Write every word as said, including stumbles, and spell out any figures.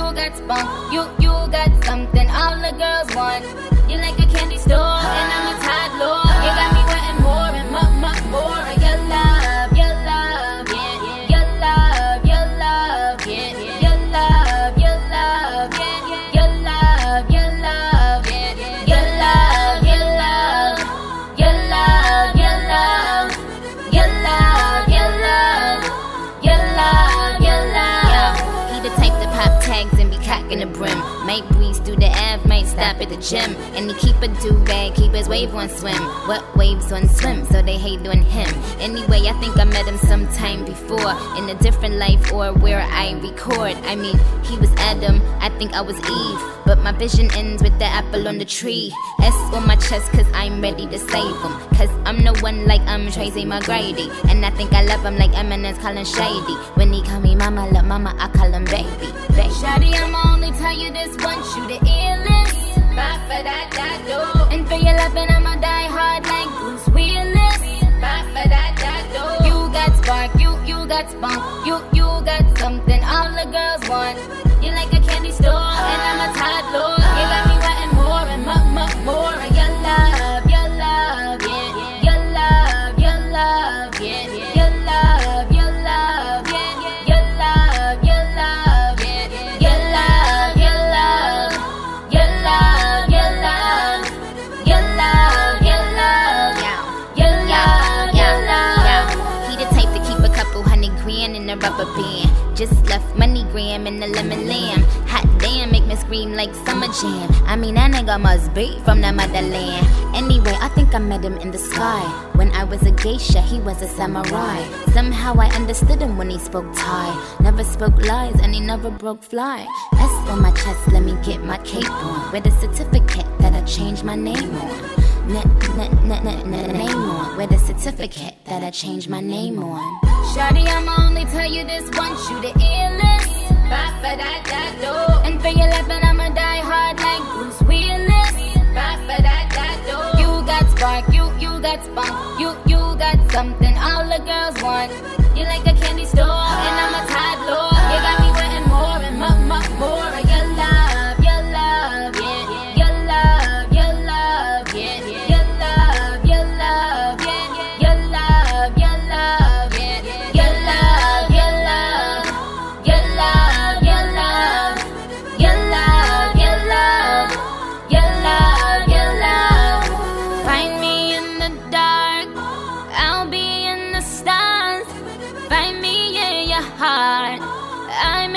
got spunk, you, you got something all the girls want. You like a candy store, and I'm a Tide Lord. You got me wanting more and more, more, more. Your love, your love, yeah, yeah. Your love, your love, yeah, yeah. Your love, your love, yeah, yeah. Your love, your love, yeah, yeah. Your love, your love, your love, your love, your love, your love, your love, your love. He the type to pop tags and be cocking the brim. Might breeze through the Ave, might stop at the gym. And he keep a do-rag, keep his wave on swim. What waves on swim, so they hate on him. Anyway, I think I met him sometime before, in a different life or where I record. I mean, he was Adam, I think I was Eve. But my vision ends with the apple on the tree. S on my chest cause I'm ready to save him. Cause I'm the one like I'm Tracy McGrady. And I think I love him like Eminem's Colin Shady. When he call me mama, love mama, I call him baby, baby. Shawty, I'ma only tell you this once, you the illest. Bye for that, that do. And for your loving, I'ma die hard like Bruce Willis. Bye for that, that do. You got spark, you, you got spunk, you, you got something all the girls want. You like a candy store, and I'm a Tide Lord. You got me wanting more and more, more, more. Your love, your love, yeah, yeah. Your love, your love, yeah, yeah. Your love, your love, yeah, yeah. Your love, your love, yeah, yeah. Your love, your love, your love, your love, your love, your love, your love, your love. He the type to keep a couple hundred grand in a rubber band. Just left money gram in the lemon lamb. Hot damn, make me scream like summer jam. I mean, that nigga must be from the motherland. Anyway, I think I met him in the sky. When I was a geisha, he was a samurai. Somehow I understood him when he spoke Thai. Never spoke lies and he never broke fly. S on my chest, let me get my cape on. With a certificate that I changed my name on. N n n n n name on. With a certificate that I changed my name on. Shawty, I'ma only tell you this once, you the illest. Bye for that, that do. And for your loving, I'ma die hard like Bruce Willis. Bye for that, that do. You got spark, you, you got spunk, you, you got something all the girls want. You like a candy store, and I'm a Tide Lord. You got me wanting more and more, more, more. Your love, your love, yeah, yeah. Your love, your love, yeah, yeah. Your love, your love, yeah, yeah. Your love, your love, yeah, yeah. Your love, your love, your love, your love, your love, your love, your love, your love. Find me in the dark, I'll be in the stars. Find me in your heart, I'm